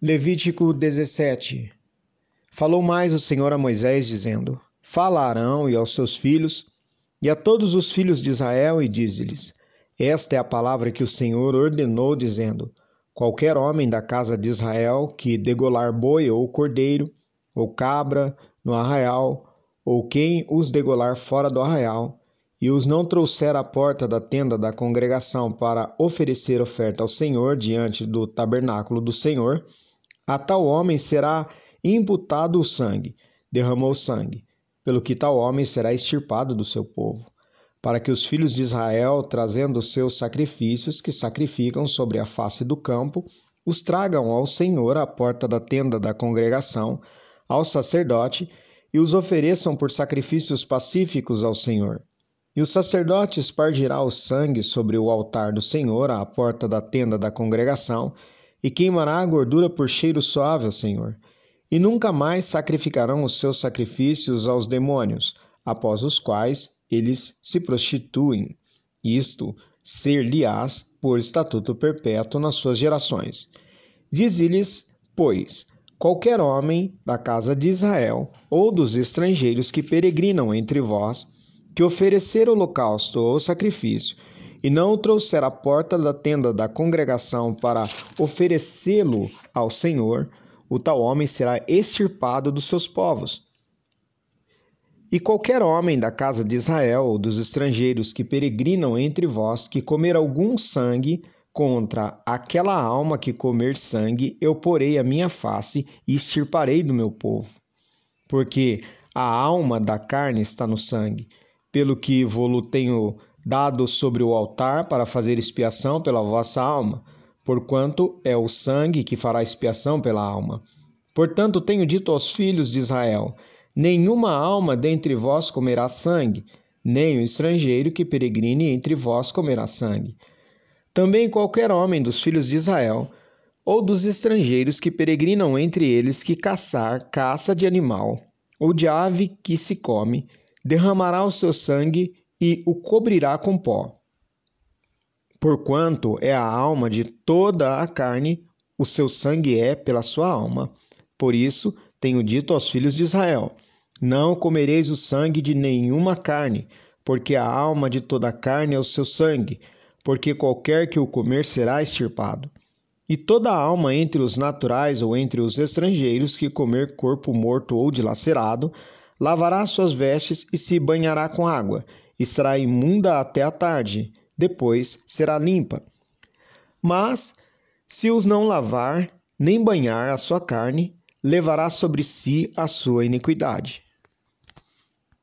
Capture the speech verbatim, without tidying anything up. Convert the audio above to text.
Levítico dezessete. Falou mais o Senhor a Moisés, dizendo: Fala a Arão e aos seus filhos, e a todos os filhos de Israel, e dize-lhes: Esta é a palavra que o Senhor ordenou, dizendo: Qualquer homem da casa de Israel que degolar boi ou cordeiro, ou cabra no arraial, ou quem os degolar fora do arraial, e os não trouxer à porta da tenda da congregação para oferecer oferta ao Senhor diante do tabernáculo do Senhor, a tal homem será imputado o sangue, derramou sangue, pelo que tal homem será extirpado do seu povo, para que os filhos de Israel, trazendo os seus sacrifícios que sacrificam sobre a face do campo, os tragam ao Senhor à porta da tenda da congregação, ao sacerdote, e os ofereçam por sacrifícios pacíficos ao Senhor. E o sacerdote espargirá o sangue sobre o altar do Senhor, à porta da tenda da congregação, e queimará a gordura por cheiro suave ao Senhor. E nunca mais sacrificarão os seus sacrifícios aos demônios, após os quais eles se prostituem. Isto ser-lhe-ás por estatuto perpétuo nas suas gerações. Dize-lhes, pois, qualquer homem da casa de Israel ou dos estrangeiros que peregrinam entre vós, que oferecer holocausto ou sacrifício, e não o trouxer à porta da tenda da congregação para oferecê-lo ao Senhor, o tal homem será extirpado dos seus povos. E qualquer homem da casa de Israel ou dos estrangeiros que peregrinam entre vós, que comer algum sangue, contra aquela alma que comer sangue, eu porei a minha face e extirparei do meu povo. Porque a alma da carne está no sangue, pelo que vou-lo tenho dado sobre o altar para fazer expiação pela vossa alma, porquanto é o sangue que fará expiação pela alma. Portanto, tenho dito aos filhos de Israel: nenhuma alma dentre vós comerá sangue, nem o estrangeiro que peregrine entre vós comerá sangue. Também qualquer homem dos filhos de Israel, ou dos estrangeiros que peregrinam entre eles, que caçar caça de animal, ou de ave que se come, derramará o seu sangue e o cobrirá com pó. Porquanto é a alma de toda a carne, o seu sangue é pela sua alma. Por isso tenho dito aos filhos de Israel: não comereis o sangue de nenhuma carne, porque a alma de toda a carne é o seu sangue, porque qualquer que o comer será extirpado. E toda a alma entre os naturais ou entre os estrangeiros que comer corpo morto ou dilacerado, lavará suas vestes e se banhará com água, e será imunda até a tarde, depois será limpa. Mas, se os não lavar, nem banhar a sua carne, levará sobre si a sua iniquidade.